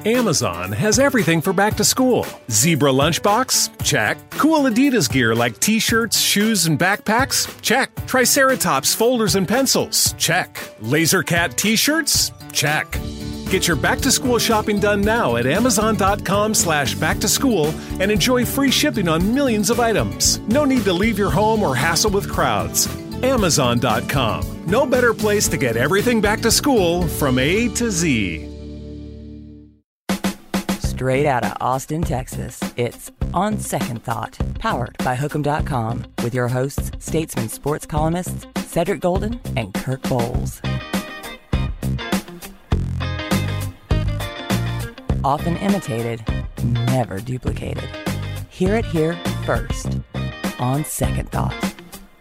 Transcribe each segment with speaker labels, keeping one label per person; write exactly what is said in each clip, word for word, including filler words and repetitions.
Speaker 1: Amazon has everything for back to school. Zebra lunchbox? Check. Cool Adidas gear like t-shirts, shoes, and backpacks? Check. Triceratops folders and pencils? Check. Laser Cat t-shirts? Check. Get your back-to-school shopping done now at amazon.com slash back-to-school and enjoy free shipping on millions of items. No need to leave your home or hassle with crowds. amazon dot com. No better place to get everything back to school from A to Z.
Speaker 2: Straight out of Austin, Texas, it's On Second Thought, powered by Hook'em dot com, with your hosts, Statesman sports columnists Cedric Golden and Kirk Bowles. Often imitated, never duplicated. Hear it here first, On Second Thought.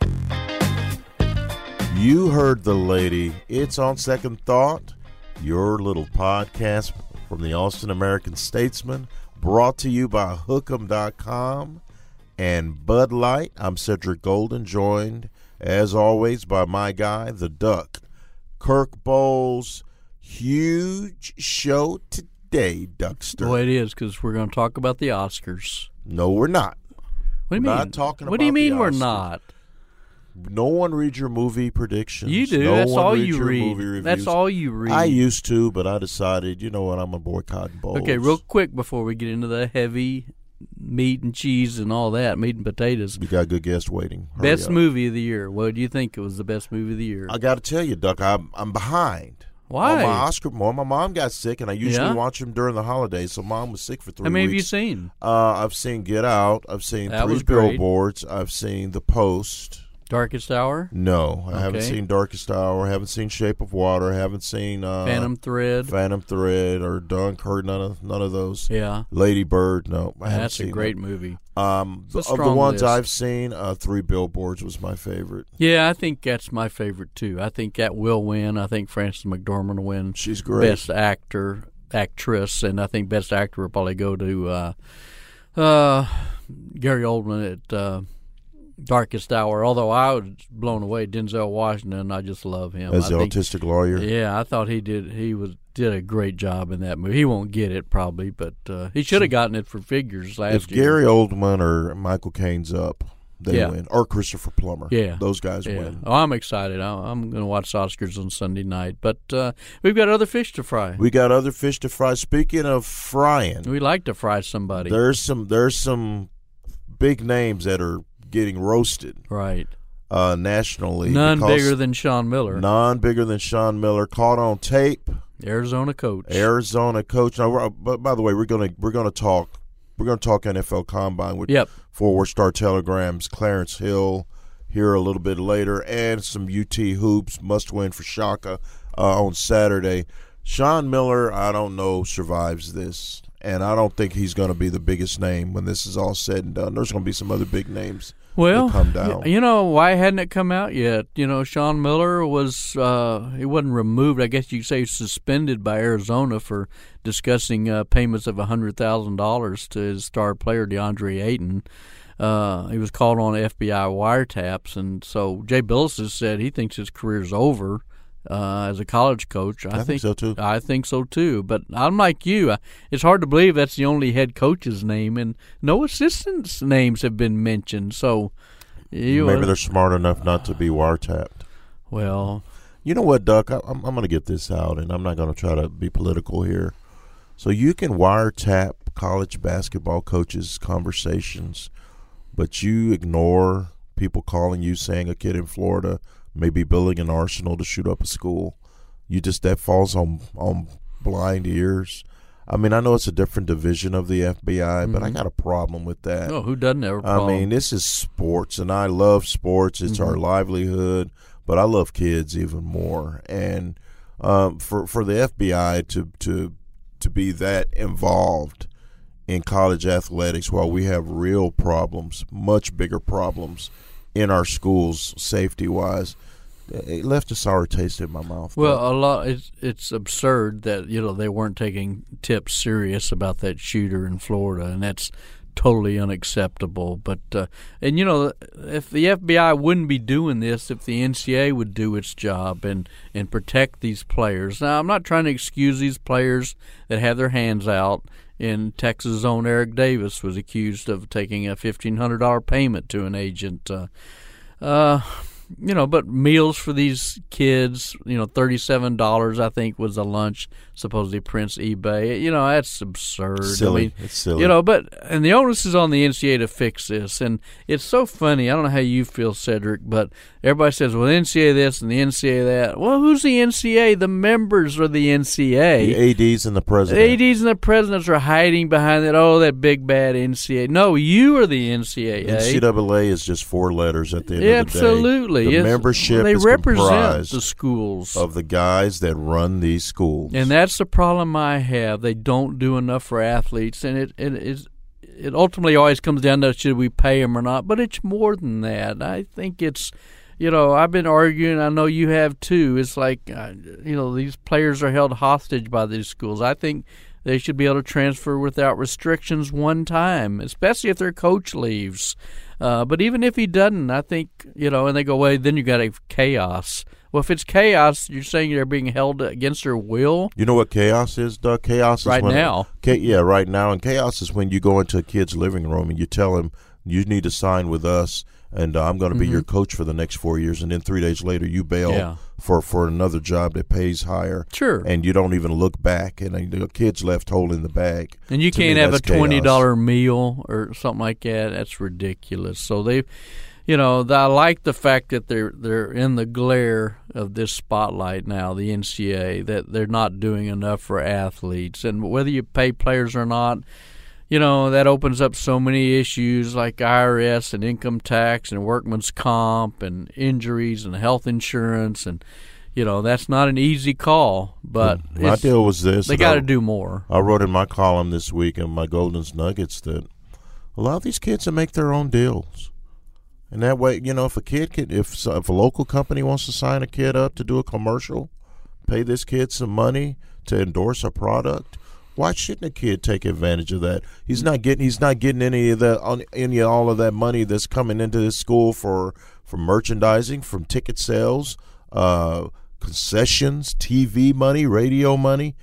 Speaker 3: You heard the lady. It's On Second Thought, your little podcast from the Austin American-Statesman, brought to you by Hook'em dot com and Bud Light. I'm Cedric Golden, joined, as always, by my guy, the Duck, Kirk Bowles. Huge show today, Duckster.
Speaker 4: Well, it is, because we're going to talk about the Oscars.
Speaker 3: No, we're not.
Speaker 4: What do you
Speaker 3: we're
Speaker 4: mean?
Speaker 3: Not talking
Speaker 4: what
Speaker 3: about
Speaker 4: do you mean
Speaker 3: the
Speaker 4: we're
Speaker 3: Oscars.
Speaker 4: not?
Speaker 3: No one reads your movie predictions.
Speaker 4: You do.
Speaker 3: No
Speaker 4: That's
Speaker 3: one
Speaker 4: all
Speaker 3: reads
Speaker 4: you
Speaker 3: your
Speaker 4: read.
Speaker 3: movie reviews.
Speaker 4: That's all you read.
Speaker 3: I used to, but I decided, you know what, I'm a boycotting Bowles.
Speaker 4: Okay, real quick before we get into the heavy meat and cheese and all that, meat and potatoes.
Speaker 3: We got a good guest waiting. Hurry
Speaker 4: Best
Speaker 3: up.
Speaker 4: movie of the year. What do you think it was the best movie of the year?
Speaker 3: I got to tell you, Duck, I'm, I'm behind.
Speaker 4: Why?
Speaker 3: On my Oscar, well, my mom got sick, and I usually
Speaker 4: Yeah?
Speaker 3: watch them during the holidays, so mom was sick for three
Speaker 4: How many
Speaker 3: weeks.
Speaker 4: have you seen?
Speaker 3: Uh, I've seen Get Out. I've seen
Speaker 4: That
Speaker 3: Three
Speaker 4: was great.
Speaker 3: Billboards. I've seen The Post.
Speaker 4: Darkest Hour?
Speaker 3: No, I haven't
Speaker 4: Okay.
Speaker 3: seen Darkest Hour. I haven't seen Shape of Water. I haven't seen uh,
Speaker 4: Phantom Thread?
Speaker 3: Phantom Thread or Dunkirk. None of none of those.
Speaker 4: Yeah.
Speaker 3: Lady Bird. No, I haven't
Speaker 4: That's
Speaker 3: seen
Speaker 4: a great
Speaker 3: that.
Speaker 4: movie.
Speaker 3: Um,
Speaker 4: It's a
Speaker 3: of the
Speaker 4: strong
Speaker 3: ones
Speaker 4: list.
Speaker 3: I've seen, uh, Three Billboards was my favorite.
Speaker 4: Yeah, I think that's my favorite, too. I think that will win. I think Frances McDormand will win.
Speaker 3: She's great.
Speaker 4: Best actor, actress, and I think best actor will probably go to uh, uh, Gary Oldman at uh, Darkest Hour. Although I was blown away, Denzel Washington, I just love him.
Speaker 3: As
Speaker 4: I
Speaker 3: the
Speaker 4: think,
Speaker 3: autistic lawyer.
Speaker 4: Yeah, I thought he did. He was did a great job in that movie. He won't get it probably, but uh, he should have gotten it for Figures last
Speaker 3: If
Speaker 4: year.
Speaker 3: Gary Oldman or Michael Caine's up, they
Speaker 4: Yeah.
Speaker 3: win. Or Christopher Plummer.
Speaker 4: Yeah.
Speaker 3: Those guys
Speaker 4: Yeah.
Speaker 3: win.
Speaker 4: Oh, I'm excited. I- I'm going to watch Oscars on Sunday night. But uh, we've got other fish to fry.
Speaker 3: We got other fish to fry. Speaking of frying,
Speaker 4: We like to fry somebody.
Speaker 3: there's some there's some big names that are getting roasted
Speaker 4: Right.
Speaker 3: uh, nationally.
Speaker 4: None
Speaker 3: because
Speaker 4: bigger than Sean Miller,
Speaker 3: None bigger than Sean Miller. Caught on tape.
Speaker 4: Arizona coach.
Speaker 3: Arizona coach. Now, we're, but by the way, we're gonna we're gonna talk we're gonna talk N F L Combine with
Speaker 4: Yep.
Speaker 3: Forward Star Telegram's Clarence Hill here a little bit later, and some U T hoops must win for Shaka uh, on Saturday. Sean Miller, I don't know, survives this, and I don't think he's going to be the biggest name when this is all said and done. There's going to be some other big names.
Speaker 4: Well,
Speaker 3: come down.
Speaker 4: y- you know, why hadn't it come out yet? You know, Sean Miller was, uh, he wasn't removed. I guess you could say suspended by Arizona for discussing uh, payments of one hundred thousand dollars to his star player, DeAndre Ayton. Uh, he was called on F B I wiretaps, and so Jay Billis has said he thinks his career's over uh, as a college coach. I,
Speaker 3: I think so, too.
Speaker 4: I think so too. But I'm like you. I- It's hard to believe that's the only head coach's name, and no assistants' names have been mentioned. So, you
Speaker 3: Maybe they're smart enough not to be wiretapped.
Speaker 4: well,
Speaker 3: You know what, Duck? I, I'm, I'm going to get this out, and I'm not going to try to be political here. So you can wiretap college basketball coaches' conversations, but you ignore people calling you saying a kid in Florida may be building an arsenal to shoot up a school. You just that falls on on blind ears. I mean, I know it's a different division of the F B I, but I got a problem with that.
Speaker 4: oh, who doesn't have a
Speaker 3: I
Speaker 4: problem?
Speaker 3: mean, this is sports, and I love sports. It's our livelihood, but I love kids even more. And um, for for the F B I to to to be that involved in college athletics, while we have real problems, much bigger problems in our schools, safety wise, it left a sour taste in my mouth.
Speaker 4: Well, a lot. It's it's absurd that you know they weren't taking tips serious about that shooter in Florida, and that's totally unacceptable. But uh, and you know, if the F B I wouldn't be doing this, if the N C double A would do its job and and protect these players. Now, I'm not trying to excuse these players that have their hands out. In Texas' own Eric Davis was accused of taking a fifteen hundred dollars payment to an agent. Uh, uh, you know, but meals for these kids, you know, thirty-seven dollars I think was a lunch, supposedly Prince eBay. You know, that's absurd.
Speaker 3: Silly.
Speaker 4: I mean,
Speaker 3: it's silly.
Speaker 4: You know, but, and the onus is on the N C double A to fix this. And it's so funny. I don't know how you feel, Cedric, but everybody says, well, the N C double A this and the N C double A that. Well, who's the N C double A? The members are the N C double A.
Speaker 3: The A Ds and the president.
Speaker 4: The A Ds and the presidents are hiding behind that, oh, that big bad N C double A. No, you are the N C double A.
Speaker 3: N C double A is just four letters at the end
Speaker 4: yeah,
Speaker 3: of the day.
Speaker 4: Absolutely.
Speaker 3: The
Speaker 4: it's,
Speaker 3: membership
Speaker 4: they
Speaker 3: is
Speaker 4: represent
Speaker 3: comprised
Speaker 4: the schools.
Speaker 3: of the guys that run these schools.
Speaker 4: And that's the problem I have. They don't do enough for athletes, and it it is it ultimately always comes down to should we pay them or not. But it's more than that. I think it's, you know, I've been arguing. I know you have too. It's like, uh, you know, these players are held hostage by these schools. I think they should be able to transfer without restrictions one time, especially if their coach leaves. Uh, but even if he doesn't, I think, you know, and they go, well, then you got a chaos. Well, if it's chaos, you're saying they're being held against their will?
Speaker 3: You know what chaos is, Doug? Chaos is
Speaker 4: right
Speaker 3: when,
Speaker 4: now.
Speaker 3: Cha- yeah, right now. And chaos is when you go into a kid's living room and you tell him, you need to sign with us, and uh, I'm going to be
Speaker 4: mm-hmm.
Speaker 3: your coach for the next four years. And then three days later, you bail
Speaker 4: yeah.
Speaker 3: for, for another job that pays higher.
Speaker 4: Sure.
Speaker 3: And you don't even look back, and uh, the kid's left holding the bag.
Speaker 4: And you
Speaker 3: To
Speaker 4: can't
Speaker 3: me,
Speaker 4: have a
Speaker 3: that's
Speaker 4: twenty dollars
Speaker 3: chaos.
Speaker 4: meal or something like that. That's ridiculous. So they, you know, I like the fact that they're they're in the glare of this spotlight now, the N C double A, that they're not doing enough for athletes. And whether you pay players or not, you know, that opens up so many issues like I R S and income tax and workman's comp and injuries and health insurance. And, you know, that's not an easy call. But
Speaker 3: my deal was this.
Speaker 4: They got to do more.
Speaker 3: I wrote in my column this week in my Golden's Nuggets that allow these kids to make their own deals. And that way, you know, if a kid could, if if a local company wants to sign a kid up to do a commercial, pay this kid some money to endorse a product, why shouldn't a kid take advantage of that? He's not getting he's not getting any of that any all of that money that's coming into this school for for merchandising, from ticket sales, uh, concessions, T V money, radio money,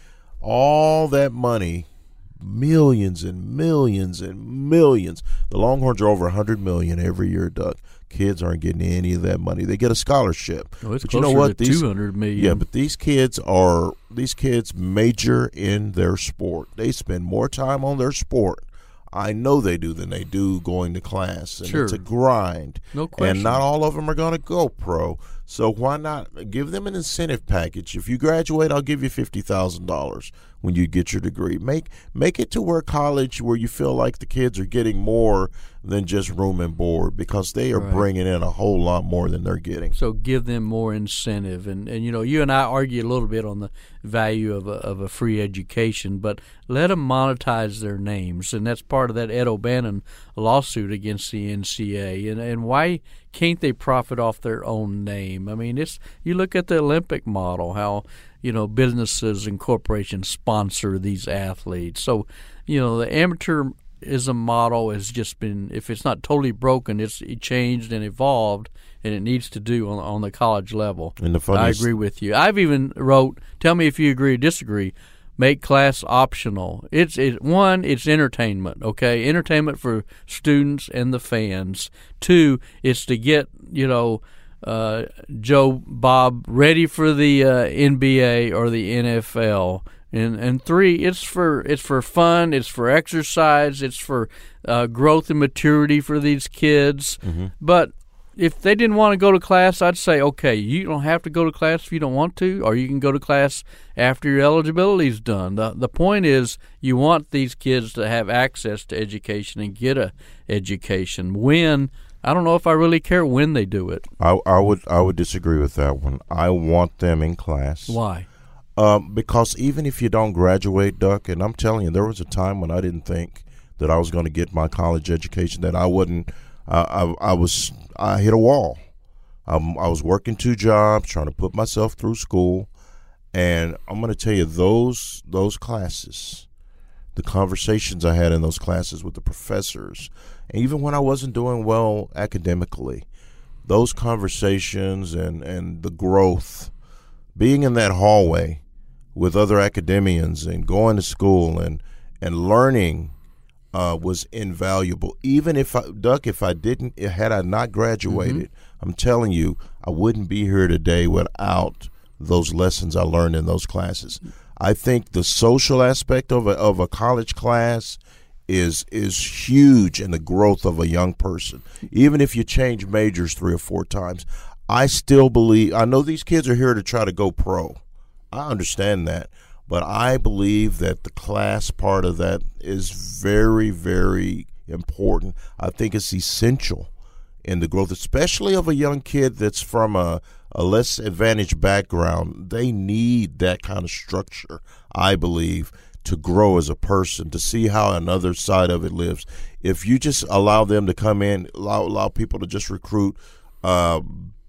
Speaker 3: all that money. Millions and millions and millions. The Longhorns are over one hundred million dollars every year, Doug. Kids aren't getting any of that money. They get a scholarship.
Speaker 4: Oh, it's
Speaker 3: but
Speaker 4: closer
Speaker 3: you know what?
Speaker 4: to
Speaker 3: These,
Speaker 4: two hundred million
Speaker 3: Yeah,
Speaker 4: dollars.
Speaker 3: but these kids are these kids major in their sport. They spend more time on their sport. I know they do than they do going to class. And
Speaker 4: sure.
Speaker 3: It's a grind.
Speaker 4: No question.
Speaker 3: And not all of them are going to go pro. So why not give them an incentive package? If you graduate, I'll give you fifty thousand dollars when you get your degree. Make make it to where college where you feel like the kids are getting more than just room and board, because they are
Speaker 4: right.
Speaker 3: bringing in a whole lot more than they're getting.
Speaker 4: So give them more incentive. And, and you know, you and I argue a little bit on the value of a, of a free education, but let them monetize their names. And that's part of that Ed O'Bannon lawsuit against the N C double A. And, and why can't they profit off their own name? I mean, it's you look at the Olympic model, how, you know, businesses and corporations sponsor these athletes. So, you know, the amateurism model has just been, if it's not totally broken, it's changed and evolved, and it needs to do on, on the college level.
Speaker 3: And the funniest,
Speaker 4: I agree with you. I've even wrote, tell me if you agree or disagree, make class optional. It's it, one, it's entertainment, okay? Entertainment for students and the fans. Two, it's to get, you know, uh, Joe Bob ready for the uh, N B A or the N F L. And and three, it's for it's for fun, it's for exercise, it's for uh, growth and maturity for these kids.
Speaker 3: Mm-hmm.
Speaker 4: But if they didn't want to go to class, I'd say, okay, you don't have to go to class if you don't want to, or you can go to class after your eligibility's done. The the point is you want these kids to have access to education and get a education. When, I don't know if I really care when they do it.
Speaker 3: I, I would I would disagree with that one. I want them in class.
Speaker 4: Why?
Speaker 3: Um, because even if you don't graduate, Duck, and I'm telling you, there was a time when I didn't think that I was going to get my college education, that I wouldn't. Uh, I, I was I hit a wall. Um, I was working two jobs, trying to put myself through school, and I'm going to tell you, those those classes the conversations I had in those classes with the professors, and even when I wasn't doing well academically, those conversations and, and the growth, being in that hallway with other academians and going to school and and learning uh, was invaluable. Even if I, Duck, if I didn't, had I not graduated, mm-hmm. I'm telling you, I wouldn't be here today without those lessons I learned in those classes. I think the social aspect of a, of a college class is is huge in the growth of a young person. Even if you change majors three or four times, I still believe, I know these kids are here to try to go pro. I understand that. But I believe that the class part of that is very, very important. I think it's essential in the growth, especially of a young kid that's from a, a less advantaged background. They need that kind of structure, I believe, to grow as a person, to see how another side of it lives. If you just allow them to come in, allow, allow people to just recruit uh,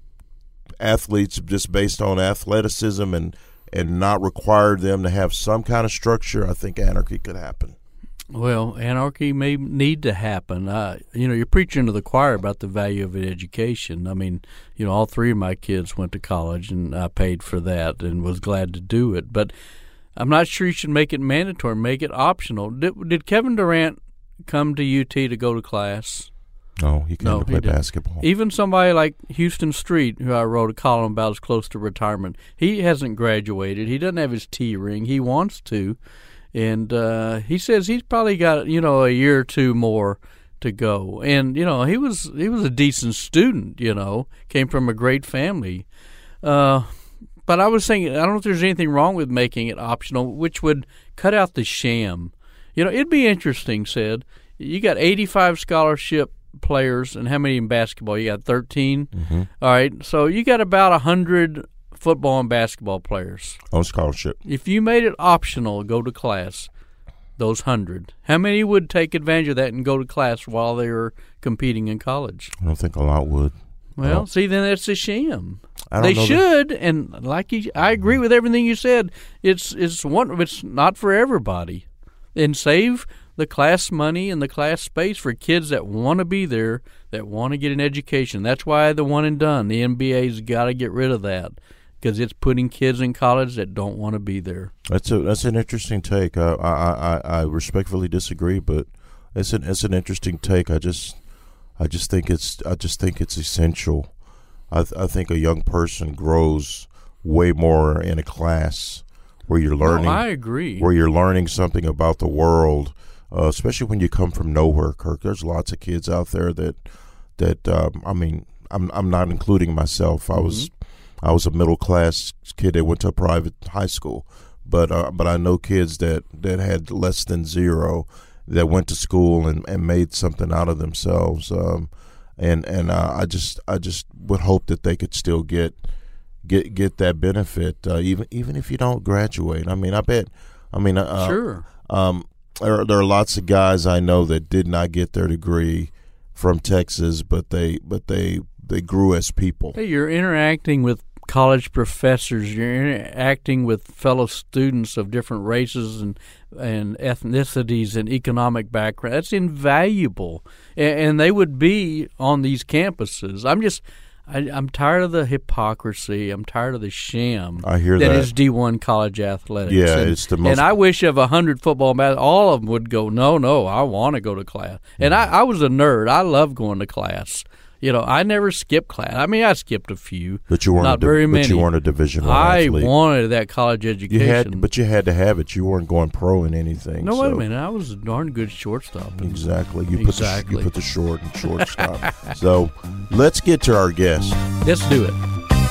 Speaker 3: athletes just based on athleticism and and not require them to have some kind of structure, I think anarchy could happen.
Speaker 4: Well, anarchy may need to happen. Uh, you know, you're preaching to the choir about the value of an education. I mean, you know, all three of my kids went to college, and I paid for that and was glad to do it. But I'm not sure you should make it mandatory, make it optional. Did, did Kevin Durant come to U T to go to class?
Speaker 3: No, he came
Speaker 4: no,
Speaker 3: to play basketball.
Speaker 4: Even somebody like Houston Street, who I wrote a column about, is close to retirement. He hasn't graduated. He doesn't have his T ring. He wants to. And uh, he says he's probably got, you know, a year or two more to go. And, you know, he was he was a decent student, you know, came from a great family. Uh, but I was thinking, I don't know if there's anything wrong with making it optional, which would cut out the sham. You know, it'd be interesting, said, you got eighty-five scholarship players, and how many in basketball? You got thirteen?
Speaker 3: Mm-hmm.
Speaker 4: All right, so you got about one hundred football and basketball players
Speaker 3: on scholarship.
Speaker 4: If you made it optional, go to class, those one hundred, how many would take advantage of that and go to class while they were competing in college?
Speaker 3: I don't think a lot would.
Speaker 4: Well, see, then that's a sham.
Speaker 3: I don't
Speaker 4: they
Speaker 3: know
Speaker 4: should,
Speaker 3: that.
Speaker 4: and like you, I agree with everything you said. It's it's one. It's not for everybody, and save the class money and the class space for kids that want to be there, that want to get an education. That's why the one and done, the N B A's got to get rid of that, because it's putting kids in college that don't want to be there.
Speaker 3: That's a that's an interesting take. I I, I, I respectfully disagree, but it's an it's an interesting take. I just I just think it's I just think it's essential. I I think a young person grows way more in a class where you're learning.
Speaker 4: No, I agree.
Speaker 3: Where you're learning something about the world. Uh, especially when you come from nowhere, Kirk. There's lots of kids out there that, that um, I mean, I'm I'm not including myself. I was, mm-hmm. I was a middle class kid that went to a private high school, but uh, but I know kids that, that had less than zero that went to school and, and made something out of themselves. Um, and and uh, I just I just would hope that they could still get get get that benefit, uh, even even if you don't graduate. I mean, I bet. I mean, uh,
Speaker 4: sure.
Speaker 3: Um, There, there are lots of guys I know that did not get their degree from Texas, but they but they they grew as people.
Speaker 4: Hey, you're interacting with college professors. You're interacting with fellow students of different races and and ethnicities and economic background. That's invaluable, and, and they would be on these campuses. I'm just. I, I'm tired of the hypocrisy. I'm tired of the sham.
Speaker 3: I hear that.
Speaker 4: That is D one college athletics.
Speaker 3: Yeah,
Speaker 4: and,
Speaker 3: it's the most.
Speaker 4: And I wish of a hundred football matches, all of them would go. No, no, I want to go to class. And I, I was a nerd. I love going to class. You know, I never skipped class. I mean, I skipped a few,
Speaker 3: but you weren't
Speaker 4: not
Speaker 3: a,
Speaker 4: very many.
Speaker 3: But you weren't a Division One
Speaker 4: I
Speaker 3: athlete.
Speaker 4: wanted that college education.
Speaker 3: You had, but you had to have it. You weren't going pro in anything.
Speaker 4: No,
Speaker 3: so.
Speaker 4: wait a minute. I was a darn good shortstop.
Speaker 3: Exactly. You
Speaker 4: exactly.
Speaker 3: put the, you put the short and shortstop. So let's get to our guest.
Speaker 4: Let's do it.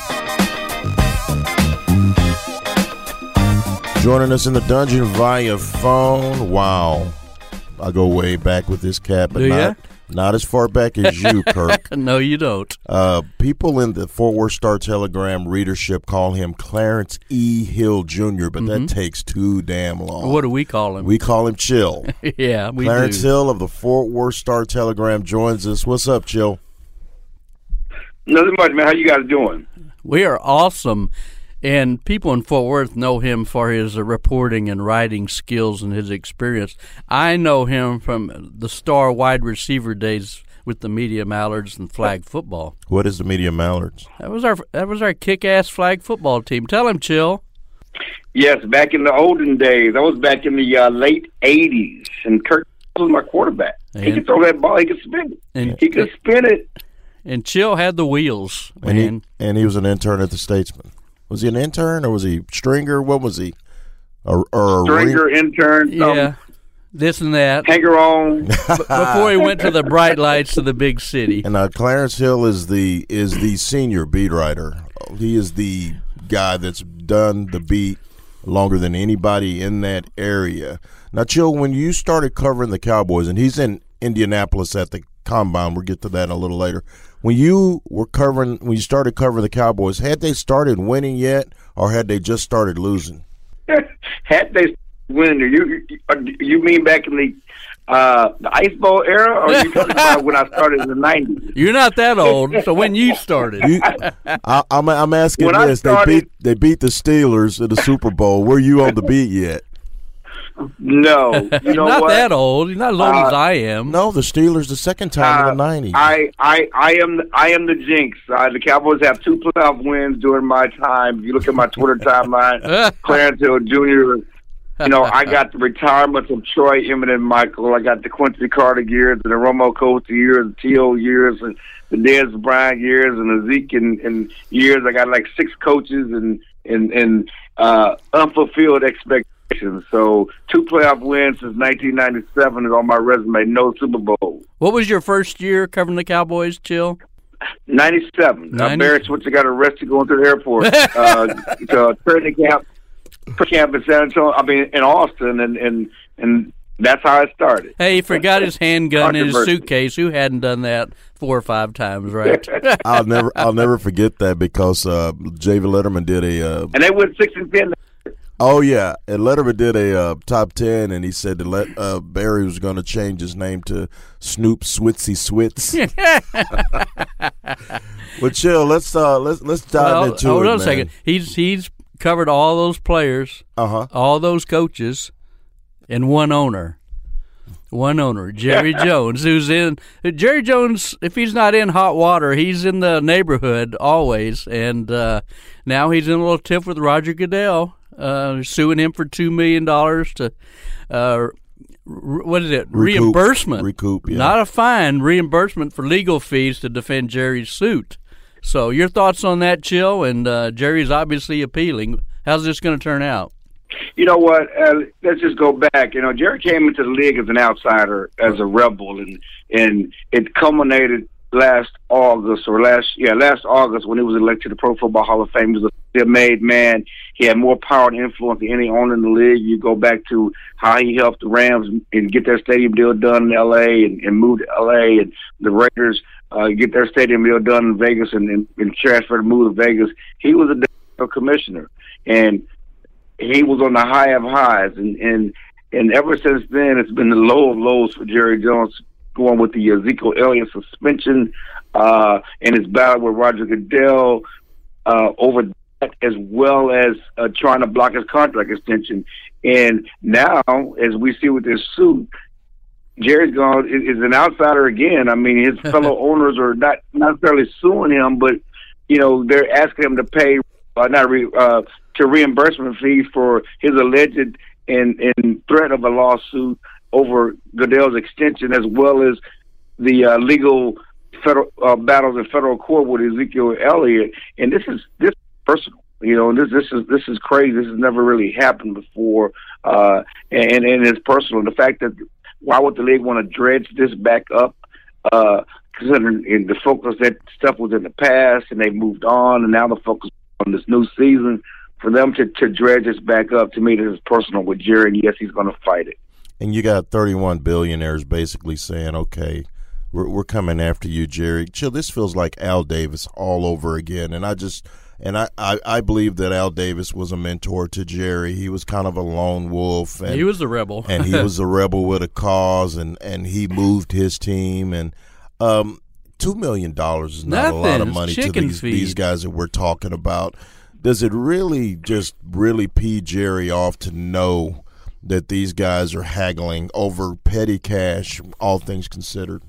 Speaker 3: Joining us in the dungeon via phone. Wow, I go way back with this cat, but
Speaker 4: do
Speaker 3: not.
Speaker 4: Ya?
Speaker 3: Not as far back as you, Kirk.
Speaker 4: No, you don't.
Speaker 3: Uh, people in the Fort Worth Star-Telegram readership call him Clarence E. Hill Junior, but
Speaker 4: mm-hmm.
Speaker 3: that takes too damn long.
Speaker 4: What do we call him?
Speaker 3: We call him Chill.
Speaker 4: Yeah, we
Speaker 3: Clarence
Speaker 4: do.
Speaker 3: Hill of the Fort Worth Star-Telegram joins us. What's up, Chill?
Speaker 5: Nothing much, man. How you guys doing?
Speaker 4: We are awesome. And people in Fort Worth know him for his uh, reporting and writing skills and his experience. I know him from the star wide receiver days with the Media Mallards and flag football.
Speaker 3: What is the Media Mallards?
Speaker 4: That was our that was our kick-ass flag football team. Tell him, Chill.
Speaker 5: Yes, back in the olden days. That was back in the uh, late eighties, and Kirk was my quarterback. And, he could throw that ball. He could spin it. And, he could spin it.
Speaker 4: And Chill had the wheels.
Speaker 3: And he, and he was an intern at the Statesman. Was he an intern or was he stringer? What was he? Or, or a
Speaker 5: stringer, ring? intern, something.
Speaker 4: Yeah, this and that.
Speaker 5: Hanger on.
Speaker 4: Before he went to the bright lights of the big city.
Speaker 3: And uh, Clarence Hill is the is the senior beat writer. He is the guy that's done the beat longer than anybody in that area. Now, Chill, when you started covering the Cowboys, and he's in Indianapolis at the Combine, we'll get to that a little later. When you were covering, when you started covering the Cowboys, had they started winning yet, or had they just started losing?
Speaker 5: Had they winning, you you mean back in the uh, the Ice Bowl era, or are you talking about when I started in the nineties?
Speaker 4: You're not that old, so when you started,
Speaker 3: you, I, I'm I'm asking
Speaker 5: when
Speaker 3: this:
Speaker 5: started,
Speaker 3: they beat they beat the Steelers in the Super Bowl. Were you on the beat yet?
Speaker 5: No, you know
Speaker 4: not
Speaker 5: what?
Speaker 4: that old. You're not as old uh, as I am.
Speaker 3: No, the Steelers the second time uh, in the nineties.
Speaker 5: I, I, I am I am the jinx. Uh, the Cowboys have two playoff wins during my time. If you look at my Twitter timeline, Clarence Hill Junior You know, I got the retirements of Troy, Emmett, and Michael. I got the Quincy Carter years, and the Romo Costa years, the T O years, and the Dez Bryant years, and the Zeke and, and years. I got like six coaches and and and uh, unfulfilled expectations. So two playoff wins since nineteen ninety-seven is on my resume. No Super Bowl.
Speaker 4: What was your first year covering the Cowboys, Chill?
Speaker 5: ninety-seven. Uh, Barry Switzer got arrested going to the airport. uh, to training camp. camp in San Antonio, I mean in Austin, and, and and that's how it started.
Speaker 4: Hey, he forgot his handgun in his suitcase. Who hadn't done that four or five times, right?
Speaker 3: I'll never I'll never forget that because uh, J V Letterman did a uh,
Speaker 5: and they went six and ten.
Speaker 3: Oh yeah, and Letterman did a uh, top ten, and he said that let, uh, Barry was going to change his name to Snoop Switzy Switz. Well, Chill, let's uh, let's let's dive
Speaker 4: well,
Speaker 3: into
Speaker 4: hold
Speaker 3: it.
Speaker 4: Hold on
Speaker 3: man.
Speaker 4: a second. He's he's. covered all those players,
Speaker 3: uh-huh.
Speaker 4: all those coaches, and one owner. One owner, Jerry Jones, who's in – Jerry Jones, if he's not in hot water, he's in the neighborhood always. And uh, now he's in a little tiff with Roger Goodell, uh, suing him for two million dollars to uh, – what is it?
Speaker 3: Recoup.
Speaker 4: Reimbursement.
Speaker 3: Recoup, yeah.
Speaker 4: Not a fine, reimbursement for legal fees to defend Jerry's suit. So your thoughts on that, Chill? And uh, Jerry's obviously appealing. How's this going to turn out?
Speaker 5: You know what? Uh, let's just go back. You know, Jerry came into the league as an outsider, as a rebel, and and it culminated last August or last yeah last August when he was elected to the Pro Football Hall of Fame. He was a made man. He had more power and influence than any owner in the league. You go back to how he helped the Rams and get their stadium deal done in L A and, and move to L A, and the Raiders uh, get their stadium deal done in Vegas and, and, and transfer to move to Vegas. He was a commissioner, and he was on the high of highs, and, and and ever since then, it's been the low of lows for Jerry Jones, going with the Ezekiel Elliott suspension uh, and his battle with Roger Goodell uh, over that, as well as uh, trying to block his contract extension. And now, as we see with this suit, Jerry's gone is, is an outsider again. I mean, his fellow owners are not not necessarily suing him, but you know they're asking him to pay uh, not re, uh, to reimbursement fees for his alleged and, and threat of a lawsuit over Goodell's extension, as well as the uh, legal federal uh, battles in federal court with Ezekiel Elliott. And this is this is personal, you know. This this is this is crazy. This has never really happened before, uh, and and it's personal. The fact that why would the league want to dredge this back up? Uh, considering in the focus that stuff was in the past and they moved on, and now the focus on this new season. For them to, to dredge this back up, to me, this is personal with Jerry, and yes, he's going to fight it.
Speaker 3: And you got thirty-one billionaires basically saying, okay, we're, we're coming after you, Jerry. Chill, this feels like Al Davis all over again. And I just and I, I, I believe that Al Davis was a mentor to Jerry. He was kind of a lone wolf. And,
Speaker 4: he was the rebel.
Speaker 3: and he was a rebel with a cause, and, and he moved his team. And um, two million dollars is not
Speaker 4: Nothing.
Speaker 3: a lot of money to these,
Speaker 4: feed.
Speaker 3: these guys that we're talking about. does it really just really pee Jerry off to know that these guys are haggling over petty cash, all things considered?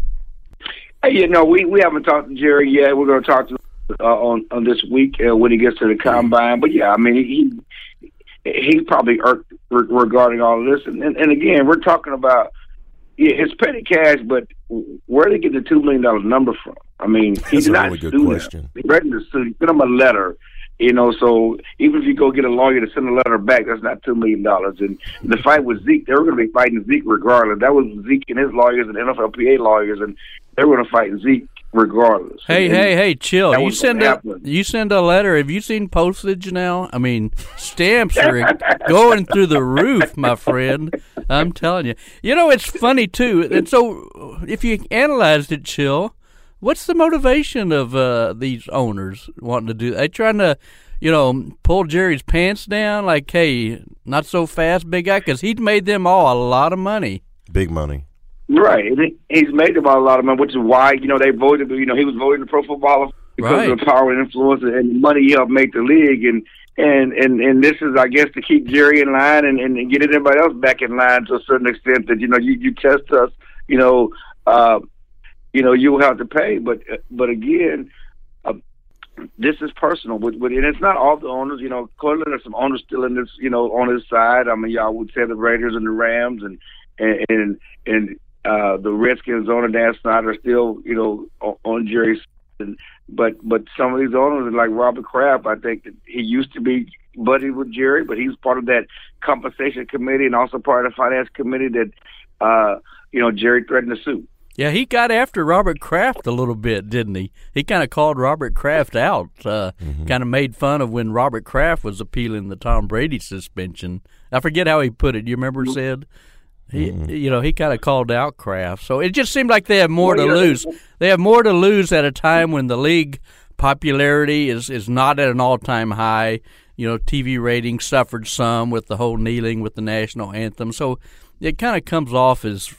Speaker 5: Hey, you know, we, we haven't talked to Jerry yet. We're going to talk to him uh, on, on this week uh, when he gets to the combine. But, yeah, I mean, he he's probably irked regarding all of this. And, and, and again, we're talking about yeah, it's petty cash, but where did he get the two million dollars number from? I mean, he
Speaker 3: That's
Speaker 5: did
Speaker 3: a
Speaker 5: not
Speaker 3: really good
Speaker 5: sue
Speaker 3: question.
Speaker 5: them. He threatened to sue. He sent him a letter. You know, so even if you go get a lawyer to send a letter back, that's not two million dollars. And the fight with Zeke, they were going to be fighting Zeke regardless. That was Zeke and his lawyers and N F L P A lawyers, and they were going to fight Zeke regardless.
Speaker 4: Hey,
Speaker 5: and,
Speaker 4: hey, hey, chill! You send a
Speaker 5: happen.
Speaker 4: you send a letter. Have you seen postage now? I mean, stamps are going through the roof, my friend. I'm telling you. You know, it's funny too. And so, if you analyzed it, chill. What's the motivation of uh, these owners wanting to do? They trying to, you know, pull Jerry's pants down? Like, hey, not so fast, big guy, because he'd made them all a lot of money.
Speaker 3: Big money.
Speaker 5: Right. He's made them all a lot of money, which is why, you know, they voted, you know, he was voted in the Pro Football Hall because
Speaker 4: right.
Speaker 5: of the power and influence and the money he helped make the league. And, and, and, and this is, I guess, to keep Jerry in line and, and get everybody else back in line to a certain extent that, you know, you, you test us, you know, uh, you know, you will have to pay. But but again, uh, this is personal. With, with, and it's not all the owners. You know, clearly there's some owners still in this, you know, on his side. I mean, y'all would say the Raiders and the Rams and and and, and uh, the Redskins owner, Dan Snyder, are still, you know, on, on Jerry's side. But, but some of these owners, like Robert Kraft, I think that he used to be buddied with Jerry, but he's part of that compensation committee and also part of the finance committee that, uh, you know, Jerry threatened to sue.
Speaker 4: Yeah, he got after Robert Kraft a little bit, didn't he? He kind of called Robert Kraft out, uh, mm-hmm. kind of made fun of when Robert Kraft was appealing the Tom Brady suspension. I forget how he put it. You remember, Sid? He, mm-hmm. you know, he kind of called out Kraft. So it just seemed like they have more well, to lose. Know. They have more to lose at a time when the league popularity is, is not at an all-time high. You know, T V ratings suffered some with the whole kneeling with the national anthem. So it kind of comes off as,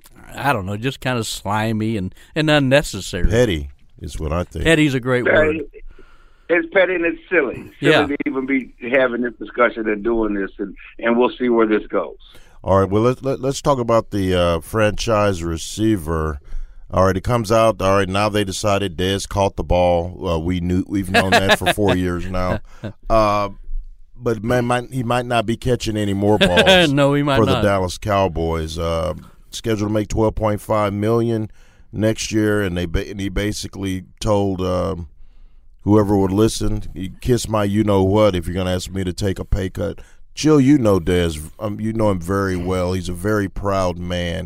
Speaker 4: I don't know, just kind of slimy and, and unnecessary.
Speaker 3: Petty is what I think.
Speaker 4: Petty's a great
Speaker 5: petty.
Speaker 4: word.
Speaker 5: It's petty and it's silly. Silly
Speaker 4: yeah.
Speaker 5: to even be having this discussion and doing this, and, and we'll see where this goes.
Speaker 3: All right, well, let's, let, let's talk about the uh, franchise receiver. All right, it comes out. All right, now they decided Dez caught the ball. Uh, we knew, we've known that for four years now. Uh, but man, might, he might not be catching any more balls
Speaker 4: no, he might
Speaker 3: for
Speaker 4: not.
Speaker 3: the Dallas Cowboys. Uh scheduled to make twelve point five million dollars next year, and they and he basically told um, whoever would listen, "You kiss my you-know-what if you're going to ask me to take a pay cut." Jill, you know Dez. Um, you know him very well. He's a very proud man.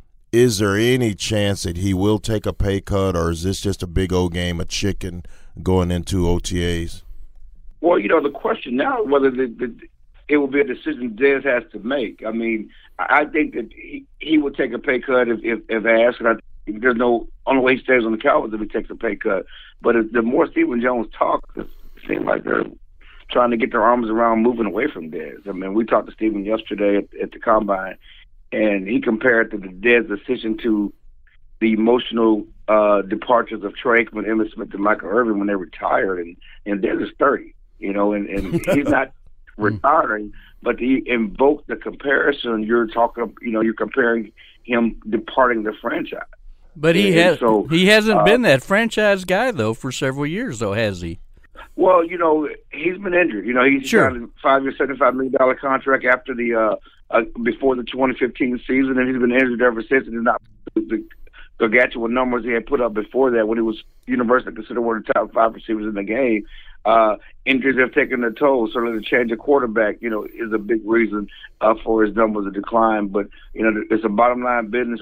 Speaker 3: Is there any chance that he will take a pay cut, or is this just a big old game of chicken going into O T As?
Speaker 5: Well, you know, the question now is whether the, the, it will be a decision Dez has to make. I mean, I think that he, he would take a pay cut if, if, if asked. And I think there's no only way he stays on the Cowboys if he takes a pay cut. But if, the more Stephen Jones talks, it seems like they're trying to get their arms around moving away from Dez. I mean, we talked to Stephen yesterday at, at the Combine, and he compared the, the Dez decision to the emotional uh, departures of Troy Aikman, Emmitt Smith, and Michael Irvin when they retired. And, and Dez is thirty, you know, and, and he's not retiring, but he invoked the comparison. You're talking, you know, you're comparing him departing the franchise.
Speaker 4: But he
Speaker 5: and,
Speaker 4: has
Speaker 5: and so,
Speaker 4: he hasn't
Speaker 5: uh,
Speaker 4: been that franchise guy though for several years, though, has he?
Speaker 5: Well, you know, he's been injured. You know, he's
Speaker 4: sure.
Speaker 5: got a five-year, seventy-five million dollar contract after the uh, uh, before the twenty fifteen season, and he's been injured ever since. And he's not the gargantuan numbers he had put up before that when he was universally considered one of the top five receivers in the game. Uh, injuries have taken their toll. Certainly, the change of quarterback, you know, is a big reason uh, for his numbers to decline. But you know, it's a bottom line business.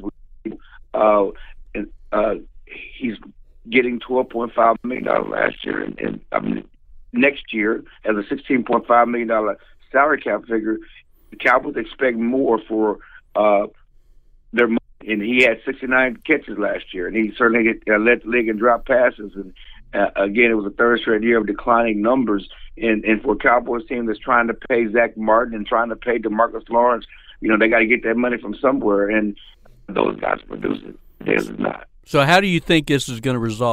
Speaker 5: Uh, and uh, he's getting twelve point five million dollars last year, and, and I mean, next year as a sixteen point five million dollars salary cap figure. The Cowboys expect more for uh, their money, and he had sixty-nine catches last year, and he certainly get, uh, led the league in drop passes. And Uh, again, it was a third straight year of declining numbers. And, and for a Cowboys team that's trying to pay Zach Martin and trying to pay DeMarcus Lawrence, you know, they got to get that money from somewhere. And those guys produce it. Theirs is not.
Speaker 4: So how do you think this is going to resolve,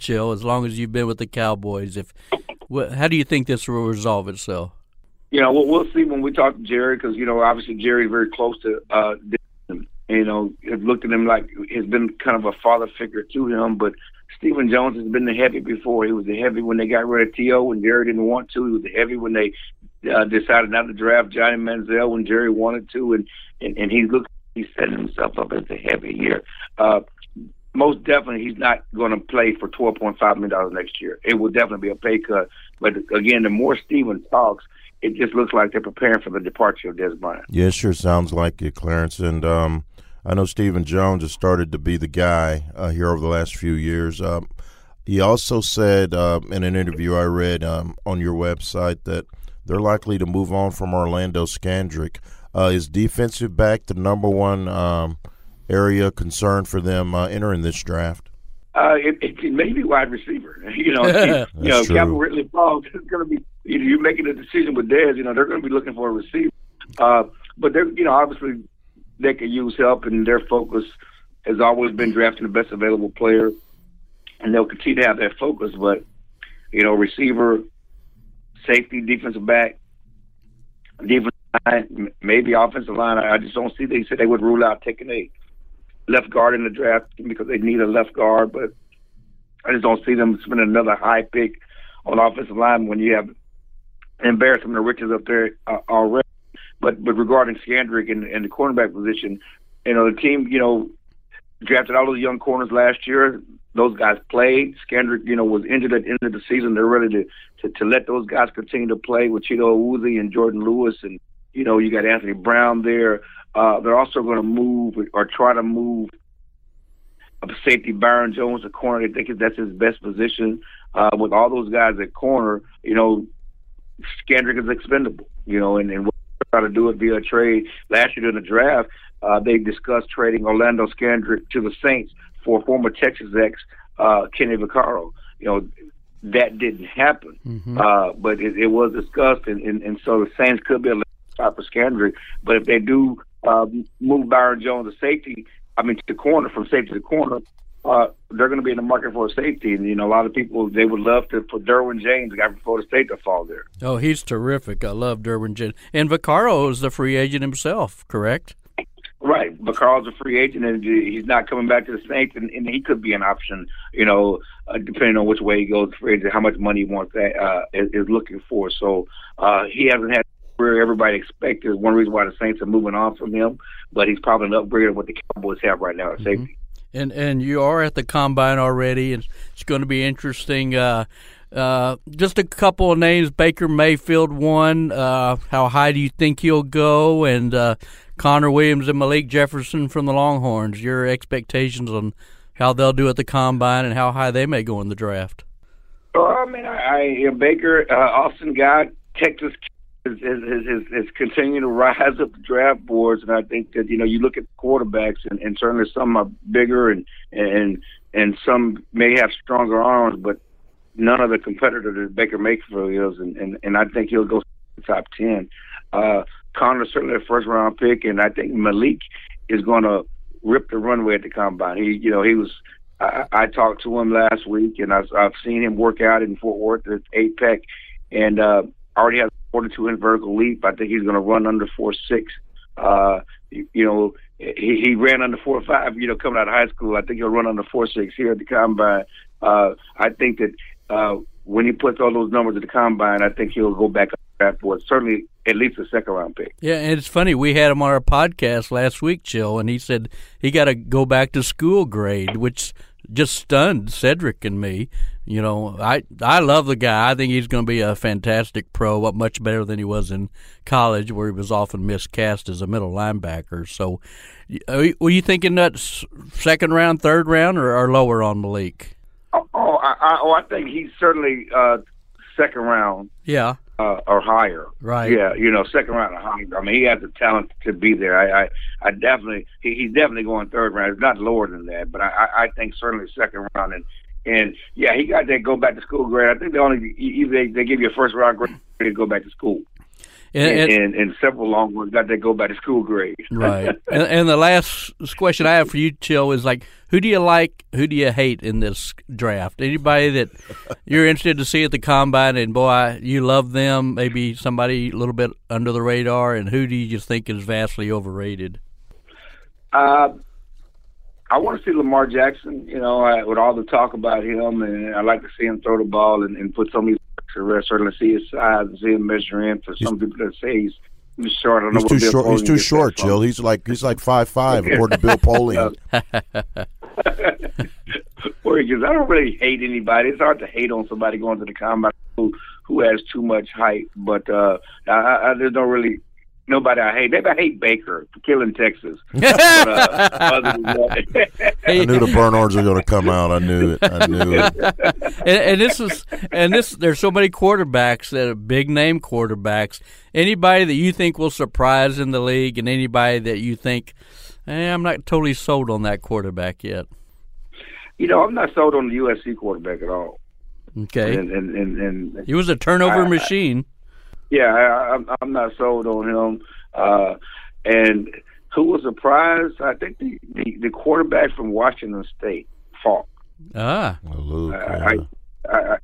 Speaker 4: Chill, as long as you've been with the Cowboys. If wh- How do you think this will resolve itself?
Speaker 5: You know, we'll, we'll see when we talk to Jerry, because, you know, obviously Jerry's very close to uh, Denton. You know, have looked at him like he's been kind of a father figure to him. But Stephen Jones has been the heavy before. He was the heavy when they got rid of T O when Jerry didn't want to. He was the heavy when they uh, decided not to draft Johnny Manziel when Jerry wanted to. And, and, and he's looked, he's setting himself up as the heavy here. Uh, most definitely, he's not going to play for twelve point five million dollars next year. It will definitely be a pay cut. But again, the more Stephen talks, it just looks like they're preparing for the departure of Dez Bryant.
Speaker 3: Yeah, it sure sounds like it, Clarence. And um, I know Stephen Jones has started to be the guy uh, here over the last few years. Um, he also said uh, in an interview I read um, on your website that they're likely to move on from Orlando Scandrick. Uh, is defensive back the number one um, area concern for them uh, entering this draft?
Speaker 5: Uh, it, it may be wide receiver. You know, you know, Calvin Ridley Paul is going to be. You know, you're making a decision with Dez. You know, they're going to be looking for a receiver. Uh, but they're, you know, obviously they could use help, and their focus has always been drafting the best available player, and they'll continue to have that focus. But you know, receiver, safety, defensive back, defensive line, maybe offensive line. I just don't see. They said they would rule out taking a left guard in the draft because they need a left guard, but I just don't see them spending another high pick on offensive line when you have embarrassment of riches up there uh, already. But but regarding Scandrick and, and the cornerback position, you know, the team, you know, drafted all those young corners last year. Those guys played. Scandrick, you know, was injured at the end of the season. They're ready to, to, to let those guys continue to play with Chido Awuzie and Jordan Lewis. And, you know, you got Anthony Brown there. Uh, they're also going to move or try to move a safety, Byron Jones, a corner. They think that's his best position. Uh, with all those guys at corner, you know, Scandrick is expendable, you know, and, and we're trying to do it via trade. Last year in the draft, uh, they discussed trading Orlando Scandrick to the Saints for former Texas ex uh, Kenny Vaccaro. You know, that didn't happen, mm-hmm. uh, but it, it was discussed, and, and, and so the Saints could be a spot for Scandrick. But if they do uh, move Byron Jones to safety, I mean, to corner, from safety to corner, uh, they're going to be in the market for a safety. And, you know, a lot of people, they would love to, for Derwin James, the guy from Florida State, to fall there.
Speaker 4: Oh, he's terrific. I love Derwin James. And Vaccaro is the free agent himself, correct?
Speaker 5: Right. Vaccaro's a free agent, and he's not coming back to the Saints, and, and he could be an option, you know, uh, depending on which way he goes, free agent, how much money he wants that, uh, is, is looking for. So uh, he hasn't had where everybody expected. One reason why the Saints are moving on from him, but he's probably an upgrade of what the Cowboys have right now at safety.
Speaker 4: Mm-hmm. And and you are at the Combine already, and it's going to be interesting. Uh, uh, just a couple of names. Baker Mayfield won. Uh, how high do you think he'll go? And uh, Connor Williams and Malik Jefferson from the Longhorns. Your expectations on how they'll do at the Combine and how high they may go in the draft?
Speaker 5: Well, I mean, I, I you know, Baker, uh, Austin Guy, Texas is, is, is, is continuing to rise up the draft boards, and I think that, you know, you look at quarterbacks, and, and certainly some are bigger, and and and some may have stronger arms, but none of the competitors that Baker Mayfield is, and, and, and I think he'll go to the top ten. Uh, Connor's certainly a first-round pick, and I think Malik is going to rip the runway at the Combine. He, you know, he was. I, I talked to him last week, and I've, I've seen him work out in Fort Worth at eight P E C, and uh, already has forty-two inch vertical leap. I think he's going to run under four six. Uh, you, you know, he, he ran under four five. You know, coming out of high school, I think he'll run under four six here at the Combine. Uh, I think that uh, when he puts all those numbers at the Combine, I think he'll go back up the draft board. Certainly, at least a second round pick.
Speaker 4: Yeah, and it's funny. We had him on our podcast last week, Chill, and he said he got to go back to school grade, which just stunned Cedric and me. You know, I I love the guy. I think he's going to be a fantastic pro, much better than he was in college, where he was often miscast as a middle linebacker. So, were you thinking that second round, third round, or, or lower on Malik?
Speaker 5: Oh, oh, I, I, oh, I think he's certainly uh, second round.
Speaker 4: Yeah.
Speaker 5: Uh, or higher.
Speaker 4: Right.
Speaker 5: Yeah, you know, second round or higher. I mean, he has the talent to be there. I, I, I definitely, he, he's definitely going third round. It's not lower than that, but I, I think certainly second round. And, and yeah, he got that go back to school grade. I think they only, either they, they give you a first round grade to go back to school.
Speaker 4: And,
Speaker 5: and,
Speaker 4: and,
Speaker 5: and, and several Longhorns got that go by the school grade.
Speaker 4: Right. and, and the last question I have for you, Chill, is like, who do you like, who do you hate in this draft? Anybody that you're interested to see at the Combine and, boy, you love them, maybe somebody a little bit under the radar, and who do you just think is vastly overrated?
Speaker 5: Uh, I want to see Lamar Jackson, you know, I, with all the talk about him, and I like to see him throw the ball and, and put some of these to rest, certainly see his size and see him measure in. For some people that say he's, he's short, I don't
Speaker 3: he's
Speaker 5: know
Speaker 3: too
Speaker 5: what Bill
Speaker 3: short. He's
Speaker 5: Polian
Speaker 3: too
Speaker 5: gets
Speaker 3: short,
Speaker 5: that from.
Speaker 3: Jill. He's like he's like five five according to Bill Polian.
Speaker 5: Or because I don't really hate anybody. It's hard to hate on somebody going to the Combine who who has too much height. But uh, I, I, there's no really nobody I hate. Maybe I hate Baker for killing Texas. but, uh, other than that,
Speaker 3: I knew the Bernards were going to come out. I knew it. I knew it.
Speaker 4: and, and this is and this. There's so many quarterbacks that are big name quarterbacks. Anybody that you think will surprise in the league, and anybody that you think, eh, I'm not totally sold on that quarterback yet.
Speaker 5: You know, I'm not sold on the U S C quarterback at all.
Speaker 4: Okay,
Speaker 5: and and and, and
Speaker 4: he was a turnover
Speaker 5: I,
Speaker 4: machine.
Speaker 5: Yeah, I, I'm, I'm not sold on him. Uh, and who was surprised? I think the, the, the quarterback from Washington State, Falk.
Speaker 4: Ah,
Speaker 3: Oh, Luke,
Speaker 5: I,
Speaker 3: yeah.
Speaker 5: I,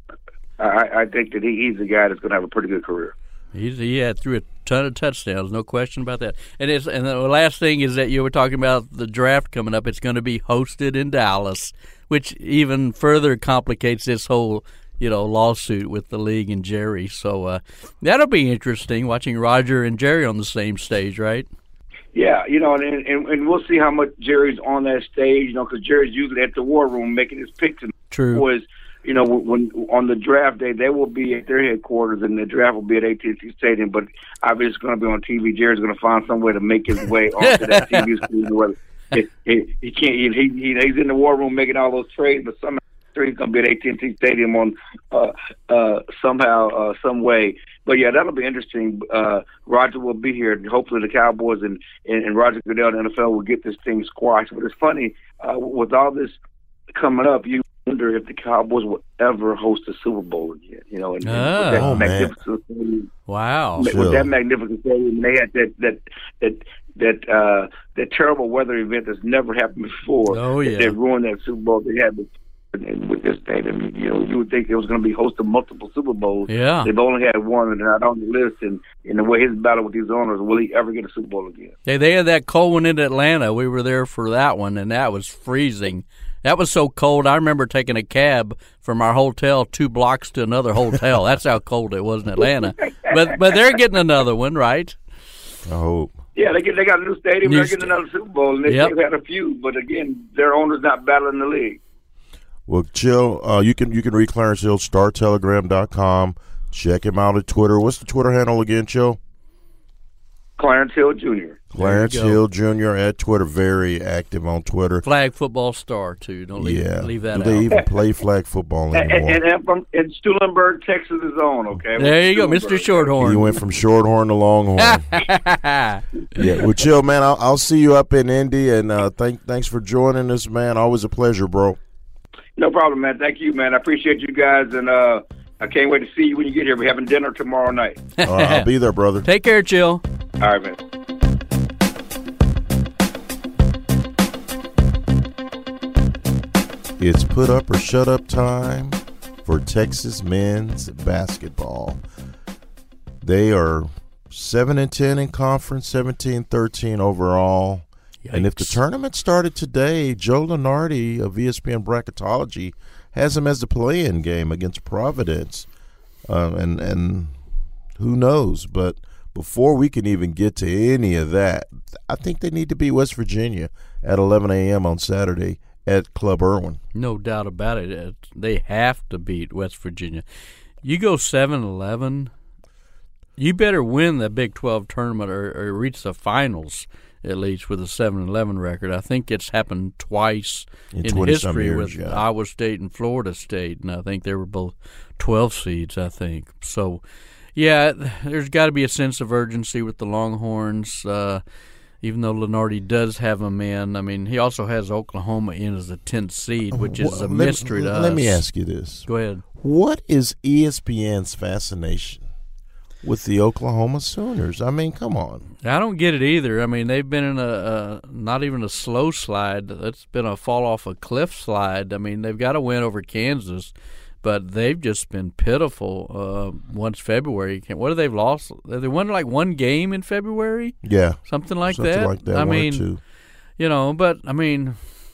Speaker 5: I, I, I think that he, he's the guy that's going to have a pretty good career.
Speaker 4: He's, he had threw a ton of touchdowns, no question about that. And it's and the last thing is that you were talking about the draft coming up. It's going to be hosted in Dallas, which even further complicates this whole, you know, lawsuit with the league and Jerry. So uh, that'll be interesting, watching Roger and Jerry on the same stage, right?
Speaker 5: Yeah, you know, and and, and we'll see how much Jerry's on that stage, you know, because Jerry's usually at the war room making his picks. And
Speaker 4: True.
Speaker 5: Was, you know, when on the draft day, they will be at their headquarters, and the draft will be at A T and T Stadium. But obviously, it's going to be on T V. Jerry's going to find some way to make his way onto that T V screen. Whether he, he, he can't, he, he he's in the war room making all those trades, but somehow he's going to be at A T and T Stadium on uh, uh, somehow, uh, some way. But yeah, that'll be interesting. Uh, Roger will be here. Hopefully, the Cowboys and, and, and Roger Goodell, the N F L, will get this thing squashed. But it's funny uh, with all this coming up, you wonder if the Cowboys will ever host a Super Bowl again. You know, and, and
Speaker 4: Oh.
Speaker 5: with that
Speaker 3: Oh, man.
Speaker 5: magnificent stadium,
Speaker 4: Wow.
Speaker 5: with
Speaker 3: Sure.
Speaker 5: that magnificent stadium, they had that that that that uh, that terrible weather event that's never happened before.
Speaker 4: Oh, yeah.
Speaker 5: They ruined that Super Bowl they had with, with this stadium. You know, you would think it was going to be hosting multiple Super Bowls.
Speaker 4: Yeah.
Speaker 5: They've only had one, and they're not on the list. And in the way his battle with these owners, will he ever get a Super Bowl again?
Speaker 4: They they had that cold one in Atlanta. We were there for that one, and that was freezing. That was so cold. I remember taking a cab from our hotel two blocks to another hotel. That's how cold it was in Atlanta. But but they're getting another one, right?
Speaker 3: I hope.
Speaker 5: Yeah, they get they got a new stadium.
Speaker 4: New
Speaker 5: They're
Speaker 4: sta-
Speaker 5: getting another Super Bowl, and they,
Speaker 4: Yep.
Speaker 5: they've had a few. But again, their owner's not battling the league.
Speaker 3: Well, Jill, uh, you can you can read Clarence Hill, star telegram dot com. Check him out at Twitter. What's the Twitter handle again, Jill?
Speaker 5: Clarence Hill Junior
Speaker 3: Clarence
Speaker 4: go.
Speaker 3: Hill Junior at Twitter. Very active on Twitter.
Speaker 4: Flag football star too. Don't leave,
Speaker 3: Yeah.
Speaker 4: leave that
Speaker 3: Do
Speaker 4: out.
Speaker 3: they even play flag football
Speaker 5: And,
Speaker 3: anymore?
Speaker 5: and, and, from, and Stuhlenberg, Texas is on, okay?
Speaker 4: There you go, Mister
Speaker 3: You
Speaker 4: Shorthorn.
Speaker 3: went from Shorthorn to Longhorn. Yeah, well, Jill, man, I'll, I'll see you up in Indy, and uh, thank, thanks for joining us, man. Always a pleasure, bro.
Speaker 5: No problem, man. Thank you, man. I appreciate you guys, and uh, I can't wait to see you when you get here. We're having dinner tomorrow night.
Speaker 3: All right, I'll be there, brother.
Speaker 4: Take care, Chill.
Speaker 5: All right, man.
Speaker 3: It's put up or shut up time for Texas men's basketball. They are seven and ten in conference, seventeen thirteen overall. And if the
Speaker 4: Yikes.
Speaker 3: tournament started today, Joe Lunardi of E S P N Bracketology has them as the play-in game against Providence. Uh, and and who knows? But before we can even get to any of that, I think they need to beat West Virginia at eleven a.m. on Saturday at Club Irwin.
Speaker 4: No doubt about it. It- They have to beat West Virginia. You go seven eleven, you better win the Big twelve tournament or, or reach the finals at least with a seven eleven record. I think it's happened twice
Speaker 3: In
Speaker 4: in,
Speaker 3: twenty-some
Speaker 4: history
Speaker 3: years,
Speaker 4: with
Speaker 3: yeah.
Speaker 4: Iowa State and Florida State, and I think they were both twelve seeds, I think. So, yeah, there's got to be a sense of urgency with the Longhorns. Uh, even though Lunardi does have them in, I mean, he also has Oklahoma in as a tenth seed, which is
Speaker 3: Well,
Speaker 4: a
Speaker 3: let me-
Speaker 4: mystery to us.
Speaker 3: Let me ask you this.
Speaker 4: Go ahead.
Speaker 3: What is E S P N's fascination with the Oklahoma Sooners. I mean, come on.
Speaker 4: I don't get it either. I mean, they've been in a, a not even a slow slide. It's been a fall off a cliff slide. I mean, they've got to win over Kansas, but they've just been pitiful uh, once February. What have they lost? They won like one game in February?
Speaker 3: Yeah.
Speaker 4: Something like
Speaker 3: Something
Speaker 4: that?
Speaker 3: like that,
Speaker 4: I
Speaker 3: one or
Speaker 4: mean,
Speaker 3: two.
Speaker 4: you know, but, I mean,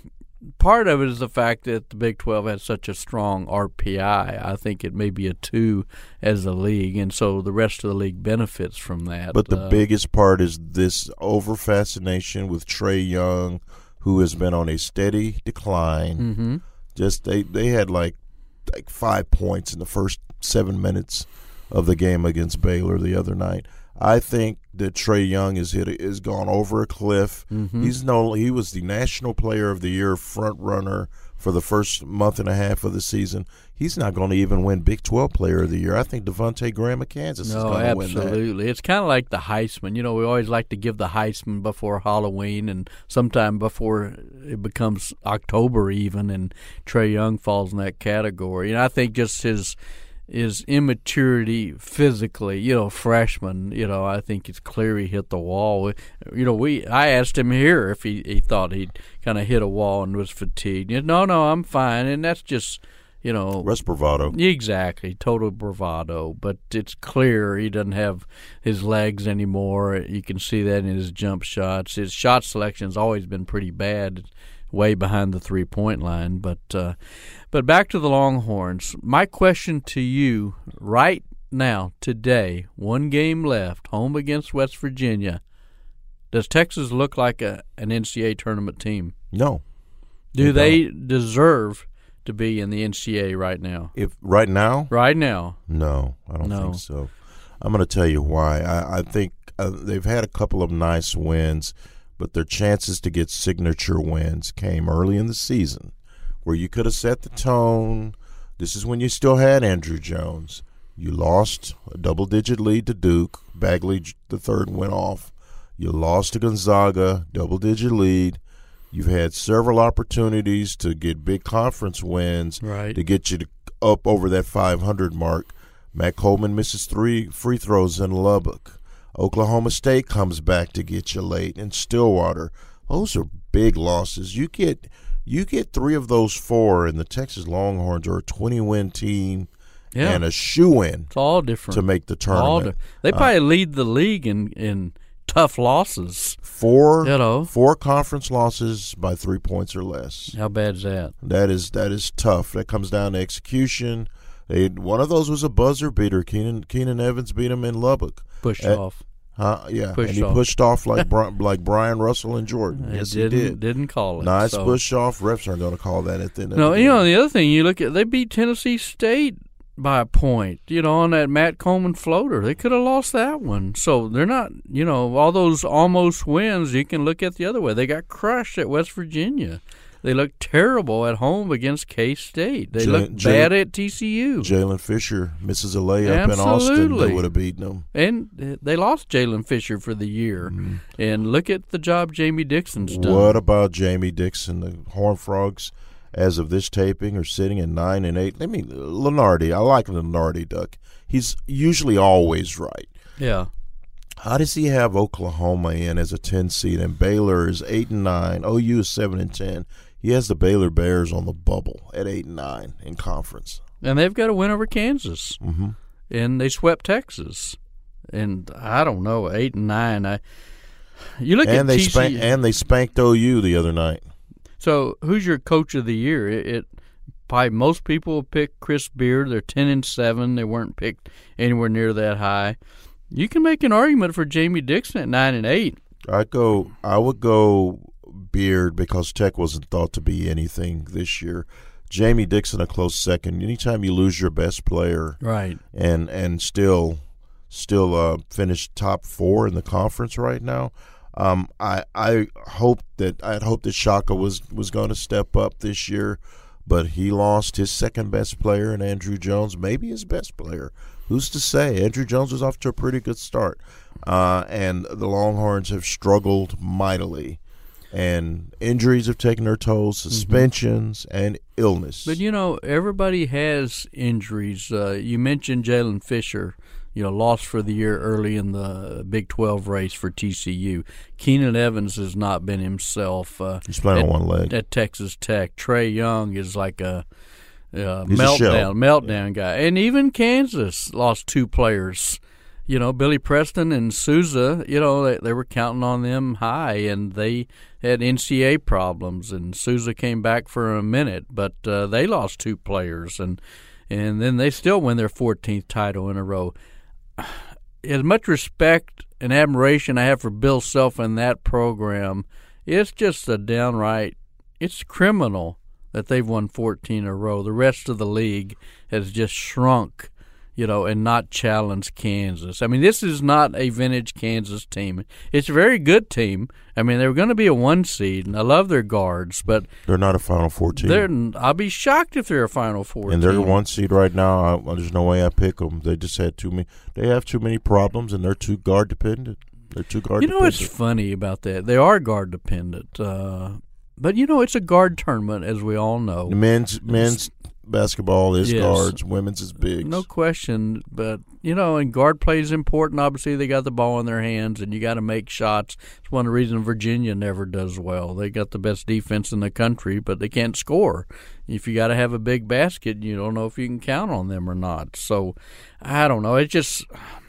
Speaker 4: part of it is the fact that the Big twelve has such a strong R P I. I think it may be a two as a league, and so the rest of the league benefits from that.
Speaker 3: But the
Speaker 4: uh,
Speaker 3: biggest part is this over-fascination with Trae Young, who has been on a steady decline.
Speaker 4: Mm-hmm.
Speaker 3: Just they, they had like like five points in the first seven minutes of the game against Baylor the other night. I think that Trae Young is hit is gone over a cliff.
Speaker 4: Mm-hmm.
Speaker 3: He's no he was the National Player of the Year front runner for the first month and a half of the season. He's not going to even win Big twelve Player of the Year. I think Devontae Graham of Kansas
Speaker 4: no,
Speaker 3: is going to win that.
Speaker 4: absolutely. It's kind of like the Heisman. You know, we always like to give the Heisman before Halloween and sometime before it becomes October even, and Trae Young falls in that category. And I think just his his immaturity physically, you know, freshman, you know, I think it's clear he hit the wall. You know, we I asked him here if he, he thought he'd kind of hit a wall and was fatigued. He said, no, no, I'm fine. And that's just, you know.
Speaker 3: That's bravado.
Speaker 4: Exactly, total bravado. But it's clear he doesn't have his legs anymore. You can see that in his jump shots. His shot selection's always been pretty bad, way behind the three-point line. But uh, but back to the Longhorns. My question to you right now, today, one game left, home against West Virginia. Does Texas look like a, an N C double A tournament team?
Speaker 3: No.
Speaker 4: Do
Speaker 3: they
Speaker 4: they deserve to be in the N C double A right now?
Speaker 3: If right now?
Speaker 4: Right now.
Speaker 3: No, I don't
Speaker 4: No.
Speaker 3: think so. I'm going to tell you why. I, I think uh, they've had a couple of nice wins, but their chances to get signature wins came early in the season where you could have set the tone. This is when you still had Andrew Jones. You lost a double-digit lead to Duke. Bagley the third went off. You lost to Gonzaga, double-digit lead. You've had several opportunities to get big conference wins
Speaker 4: Right.
Speaker 3: to get you to, up over that five hundred mark. Matt Coleman misses three free throws in Lubbock. Oklahoma State comes back to get you late in Stillwater. Those are big losses. You get you get three of those four, and the Texas Longhorns are a twenty-win team
Speaker 4: Yeah.
Speaker 3: and a shoe-in
Speaker 4: It's all different.
Speaker 3: to make the
Speaker 4: All
Speaker 3: tournament.
Speaker 4: di- they probably lead the league in, in tough losses.
Speaker 3: Four,
Speaker 4: You know.
Speaker 3: four conference losses by three points or less.
Speaker 4: How bad's that?
Speaker 3: That is that is tough. That comes down to execution. They, one of those was a buzzer beater. Keenan Keenan Evans beat him in Lubbock.
Speaker 4: Pushed
Speaker 3: Uh,
Speaker 4: off.
Speaker 3: Huh? Yeah,
Speaker 4: Pushed
Speaker 3: and he
Speaker 4: off.
Speaker 3: pushed off like Bri- like Brian Russell and Jordan.
Speaker 4: It
Speaker 3: Yes,
Speaker 4: didn't,
Speaker 3: he did.
Speaker 4: Didn't call it.
Speaker 3: Nice
Speaker 4: so.
Speaker 3: push off. Refs aren't going to call that at the end of
Speaker 4: No,
Speaker 3: the
Speaker 4: you
Speaker 3: game.
Speaker 4: know, the other thing, you look at, they beat Tennessee State by a point, you know, on that Matt Coleman floater. They could have lost that one. So they're not, you know, all those almost wins, you can look at the other way. They got crushed at West Virginia. They looked terrible at home against K-State. They
Speaker 3: Jalen-
Speaker 4: looked
Speaker 3: Jalen-
Speaker 4: bad at T C U.
Speaker 3: Jalen Fisher misses a layup in Austin.
Speaker 4: Absolutely.
Speaker 3: They would have beaten them.
Speaker 4: And they lost Jalen Fisher for the year.
Speaker 3: Mm-hmm.
Speaker 4: And look at the job Jamie Dixon's done.
Speaker 3: What about Jamie Dixon? The Horned Frogs, as of this taping, are sitting at nine and eight. I mean, Lenardi. I like Lenardi, Duck. He's usually always right.
Speaker 4: Yeah.
Speaker 3: How does he have Oklahoma in as a ten seed and Baylor is eight and nine? O U is seven and ten. He has the Baylor Bears on the bubble at eight and nine in conference.
Speaker 4: And they've got a win over Kansas.
Speaker 3: Mm-hmm.
Speaker 4: And they swept Texas. And I don't know, eight and nine. I you look
Speaker 3: And
Speaker 4: at
Speaker 3: they
Speaker 4: T C U.
Speaker 3: spank, and they spanked O U the other night.
Speaker 4: So who's your coach of the year? It, it probably most people pick Chris Beard. They're ten and seven. They weren't picked anywhere near that high. You can make an argument for Jamie Dixon at nine and eight.
Speaker 3: I go. I would go Beard because Tech wasn't thought to be anything this year. Jamie Dixon a close second. Anytime you lose your best player,
Speaker 4: Right.
Speaker 3: and and still still uh, finish top four in the conference right now. Um, I I hope that I'd hope that Shaka was was going to step up this year, but he lost his second best player and Andrew Jones, maybe his best player. Who's to say? Andrew Jones was off to a pretty good start, uh, and the Longhorns have struggled mightily. And injuries have taken their toll, suspensions, mm-hmm. and illness.
Speaker 4: But, you know, everybody has injuries. Uh, you mentioned Jalen Fisher. you know, lost for the year early in the Big twelve race for T C U. Keenan Evans has not been himself. Uh,
Speaker 3: He's playing
Speaker 4: at,
Speaker 3: on one leg.
Speaker 4: At Texas Tech. Trey Young is like a, a
Speaker 3: He's
Speaker 4: meltdown
Speaker 3: a
Speaker 4: meltdown guy. And even Kansas lost two players. You know, Billy Preston and Souza, you know, they, they were counting on them high, and they had N C A A problems, and Souza came back for a minute, but uh, they lost two players, and and then they still win their fourteenth title in a row. As much respect and admiration I have for Bill Self and that program, it's just a downright, it's criminal that they've won fourteen in a row. The rest of the league has just shrunk, you know, and not challenge Kansas. I mean, this is not a vintage Kansas team. It's a very good team. I mean, they were going to be a one seed, and I love their guards, but
Speaker 3: they're not a Final Four team.
Speaker 4: They're, I'll be shocked if they're a Final Four
Speaker 3: and
Speaker 4: team.
Speaker 3: they're a one seed right now. I, there's no way I pick them. They just had too many. They have too many problems, and they're too guard dependent. They're too guard.
Speaker 4: You know
Speaker 3: dependent.
Speaker 4: what's funny about that? They are guard dependent, uh, but you know it's a guard tournament, as we all know.
Speaker 3: The men's men's basketball is
Speaker 4: Yes.
Speaker 3: guards. Women's is bigs.
Speaker 4: No question, but you know, and guard play is important. Obviously, they got the ball in their hands, and you got to make shots. It's one of the reasons Virginia never does well. They got the best defense in the country, but they can't score. If you got to have a big basket, you don't know if you can count on them or not. So, I don't know. It just,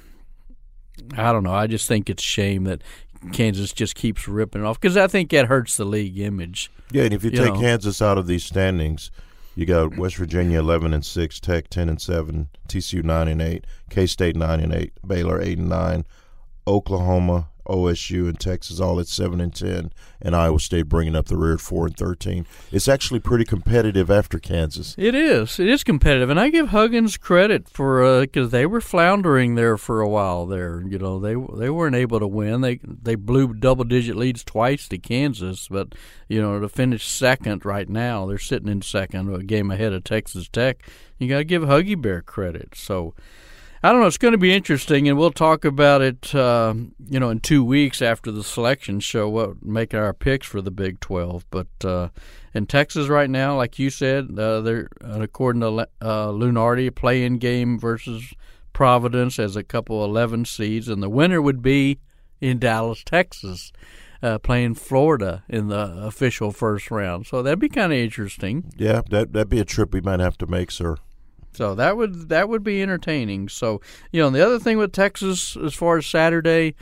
Speaker 4: I don't know. I just think it's a shame that Kansas just keeps ripping it off, because I think that hurts the league image.
Speaker 3: Yeah, and if you,
Speaker 4: You
Speaker 3: take
Speaker 4: know.
Speaker 3: Kansas out of these standings, you got West Virginia eleven and six, Tech ten and seven, T C U nine and eight, K-State nine and eight, Baylor eight and nine, Oklahoma, O S U, and Texas all at seven and ten, and Iowa State bringing up the rear at four and thirteen. It's actually pretty competitive after Kansas.
Speaker 4: It is. It is competitive, and I give Huggins credit for because uh, they were floundering there for a while. There, you know, they they weren't able to win. They they blew double digit leads twice to Kansas, but you know, to finish second right now, they're sitting in second, a game ahead of Texas Tech. You got to give Huggy Bear credit. So, I don't know. It's going to be interesting, and we'll talk about it, uh, you know, in two weeks after the selection show, what make our picks for the Big twelve. But uh, in Texas right now, like you said, uh, they're uh, according to uh, Lunardi, a play-in game versus Providence as a couple eleven seeds, and the winner would be in Dallas, Texas, uh, playing Florida in the official first round. So that'd be kind of interesting.
Speaker 3: Yeah, that that'd be a trip we might have to make, sir.
Speaker 4: So that would that would be entertaining. So, you know, and the other thing with Texas as far as Saturday,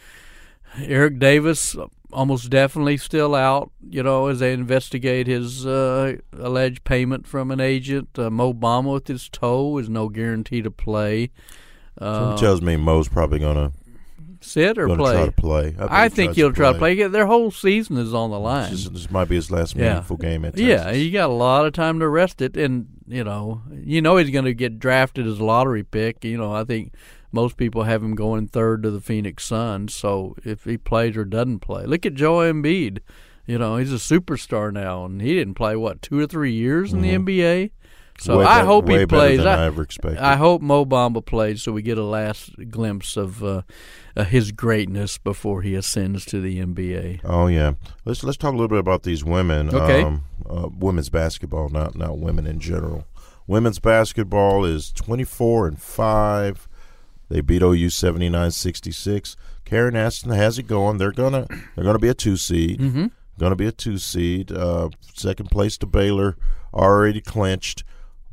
Speaker 4: Eric Davis almost definitely still out, you know, as they investigate his uh, alleged payment from an agent. Uh, Mo Bamba with his toe is no guarantee to play. Uh,
Speaker 3: Something tells me Mo's probably going to
Speaker 4: sit or play.
Speaker 3: try to play.
Speaker 4: I, I think he'll try to play. Their whole season is on the line.
Speaker 3: This, this might be his last
Speaker 4: Yeah.
Speaker 3: meaningful game at Texas.
Speaker 4: Yeah, you got a lot of time to rest it, and you know, you know he's going to get drafted as a lottery pick. You know, I think most people have him going third to the Phoenix Suns. So if he plays or doesn't play, look at Joel Embiid. You know, he's a superstar now, and he didn't play what two or three years in
Speaker 3: Mm-hmm.
Speaker 4: the N B A. So
Speaker 3: Way
Speaker 4: I
Speaker 3: better-
Speaker 4: hope
Speaker 3: way
Speaker 4: he
Speaker 3: better
Speaker 4: plays.
Speaker 3: than
Speaker 4: I,
Speaker 3: I ever expected.
Speaker 4: I hope Mo Bamba plays, so we get a last glimpse of uh, uh, his greatness before he ascends to the N B A.
Speaker 3: Oh yeah, let's let's talk a little bit about these women.
Speaker 4: Okay.
Speaker 3: Um, uh, women's basketball, not not women in general. Women's basketball is twenty-four and five. They beat O U seventy-nine sixty-six. Karen Aston has it going. They're gonna they're gonna be a two seed.
Speaker 4: Mm-hmm.
Speaker 3: Gonna be a two seed. Uh, second place to Baylor, already clinched.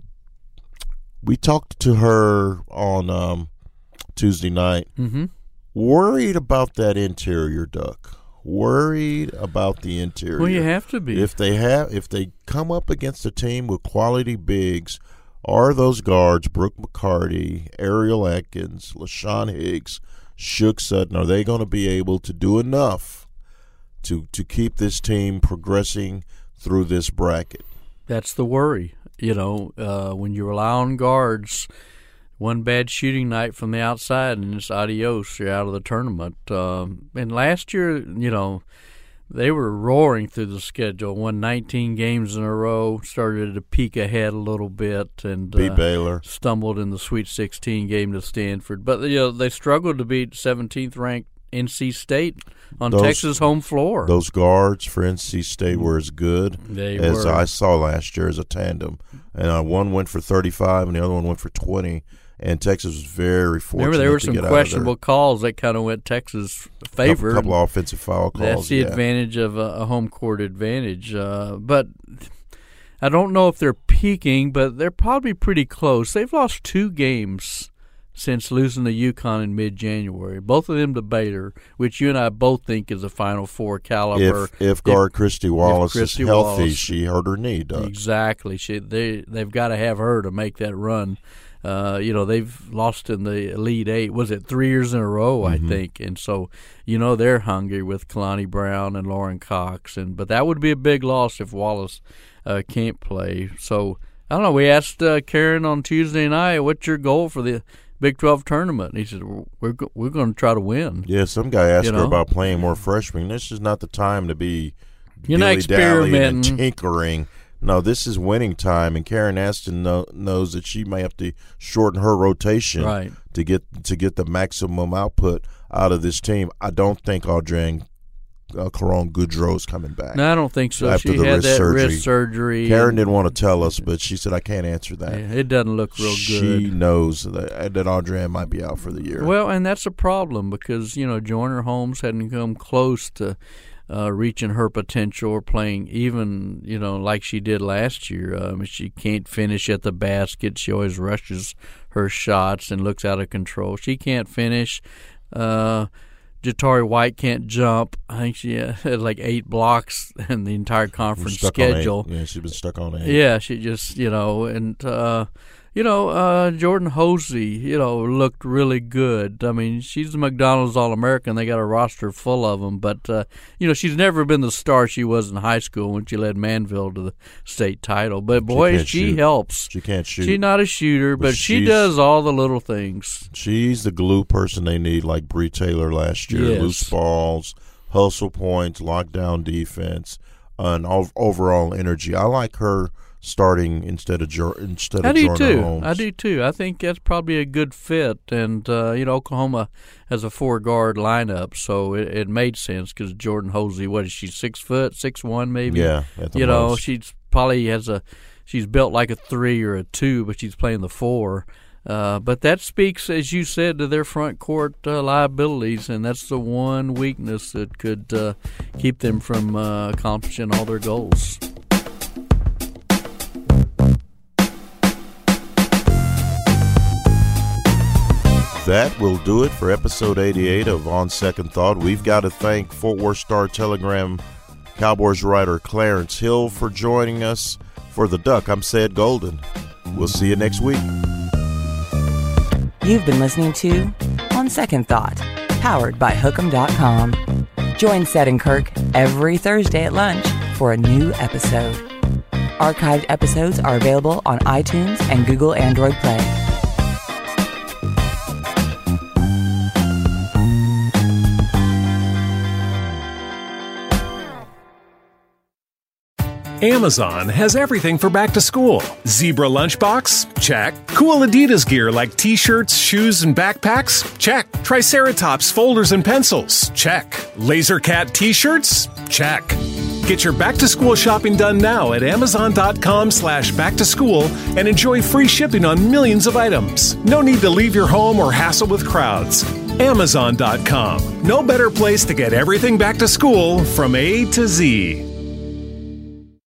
Speaker 3: We talked to her on um, Tuesday night.
Speaker 4: Mm-hmm.
Speaker 3: Worried about that interior, Duck. Worried about the interior.
Speaker 4: Well, you have to be.
Speaker 3: If they have, if they come up against a team with quality bigs, are those guards Brooke McCarty, Ariel Atkins, LaShawn Higgs, Shook Sutton? Are they going to be able to do enough to to keep this team progressing through this bracket?
Speaker 4: That's the worry. You know, uh, when you rely on guards, one bad shooting night from the outside and it's adios, you're out of the tournament. Um, and last year, you know, they were roaring through the schedule, won nineteen games in a row, started to peek ahead a little bit, and
Speaker 3: Beat
Speaker 4: uh,
Speaker 3: Baylor.
Speaker 4: stumbled in the Sweet sixteen game to Stanford. But, you know, they struggled to beat seventeenth ranked N C State on
Speaker 3: Those-
Speaker 4: Texas home floor.
Speaker 3: Those guards for N C State were as good
Speaker 4: They
Speaker 3: as
Speaker 4: were.
Speaker 3: I saw last year as a tandem. And uh, one went for thirty-five and the other one went for twenty. and Texas was very fortunate.
Speaker 4: Remember, there were
Speaker 3: to
Speaker 4: some
Speaker 3: get
Speaker 4: questionable
Speaker 3: out of
Speaker 4: calls that kind of went Texas' favor.
Speaker 3: A couple, couple of offensive foul calls.
Speaker 4: That's the
Speaker 3: yeah.
Speaker 4: advantage of a, a home court advantage. Uh, but I don't know if they're peaking, but they're probably pretty close. They've lost two games since losing to UConn in mid-January. Both of them to Baylor, which you and I both think is a Final Four caliber.
Speaker 3: If, if guard if, Christy Wallace
Speaker 4: Christy
Speaker 3: is healthy,
Speaker 4: Wallace,
Speaker 3: she hurt her knee, Doug.
Speaker 4: Exactly. She, they, they've got to have her to make that run. Uh, you know, they've lost in the Elite Eight, was it three years in a row, I mm-hmm. think. And so, you know, they're hungry with Kalani Brown and Lauren Cox. And But that would be a big loss if Wallace uh, can't play. So, I don't know. We asked uh, Karen on Tuesday night, what's your goal for the Big twelve tournament? And he said, we're we're going to try to win.
Speaker 3: Yeah, some guy asked
Speaker 4: you
Speaker 3: her
Speaker 4: know?
Speaker 3: about playing more freshmen. This is not the time to be
Speaker 4: You're not experimenting
Speaker 3: and tinkering. No, this is winning time, and Karen Aston know, knows that she may have to shorten her rotation
Speaker 4: right.
Speaker 3: to get to get the maximum output out of this team. I don't think Audrey uh, Caron Goudreau is coming back.
Speaker 4: No, I don't think so.
Speaker 3: After
Speaker 4: she
Speaker 3: the
Speaker 4: had
Speaker 3: wrist
Speaker 4: that
Speaker 3: surgery.
Speaker 4: wrist surgery.
Speaker 3: Karen didn't want to tell us, but she said, I can't answer that.
Speaker 4: Yeah, it doesn't look real
Speaker 3: she
Speaker 4: good.
Speaker 3: She knows that, that Audrey might be out for the year.
Speaker 4: Well, and that's a problem because, you know, Joyner Holmes hadn't come close to uh, reaching her potential or playing even, you know, like she did last year. Um, she can't finish at the basket. She always rushes her shots and looks out of control. She can't finish. Uh Jatari White can't jump. I think she had like eight blocks in the entire conference schedule.
Speaker 3: Yeah, she's been stuck on eight.
Speaker 4: Yeah, she just, you know, and, uh, you know, uh, Jordan Hosey, you know, looked really good. I mean, she's the McDonald's All-American. They got a roster full of them. But, uh, you know, she's never been the star she was in high school when she led Manville to the state title. But, boy, she, she helps.
Speaker 3: She can't shoot.
Speaker 4: She's not a shooter, but, but she does all the little things.
Speaker 3: She's the glue person they need, like Bree Taylor last year.
Speaker 4: Yes.
Speaker 3: Loose balls, hustle points, lockdown defense, and overall energy. I like her starting instead of Jor- instead
Speaker 4: I
Speaker 3: of
Speaker 4: do
Speaker 3: Jordan
Speaker 4: too.
Speaker 3: Holmes.
Speaker 4: I do too. I think that's probably a good fit. And uh, you know, Oklahoma has a four guard lineup, so it, it made sense because Jordan Hosey, what is she, six foot, six one maybe?
Speaker 3: Yeah, at the
Speaker 4: you
Speaker 3: most.
Speaker 4: know, she's probably has a she's built like a three or a two, but she's playing the four. Uh, but that speaks, as you said, to their front court uh, liabilities, and that's the one weakness that could uh, keep them from uh, accomplishing all their goals.
Speaker 3: That will do it for episode eighty-eight of On Second Thought. We've got to thank Fort Worth Star-Telegram Cowboys writer Clarence Hill for joining us. For the Duck, I'm Ced Golden. We'll see you next week.
Speaker 2: You've been listening to On Second Thought, powered by Hookem dot com. Join Ced and Kirk every Thursday at lunch for a new episode. Archived episodes are available on iTunes and Google Android Play.
Speaker 1: Amazon has everything for back to school. Zebra lunchbox? Check. Cool Adidas gear like t-shirts, shoes, and backpacks? Check. Triceratops folders and pencils? Check. LaserCat t-shirts? Check. Get your back to school shopping done now at amazon.com slash back to school and enjoy free shipping on millions of items. No need to leave your home or hassle with crowds. amazon dot com. No better place to get everything back to school from A to Z.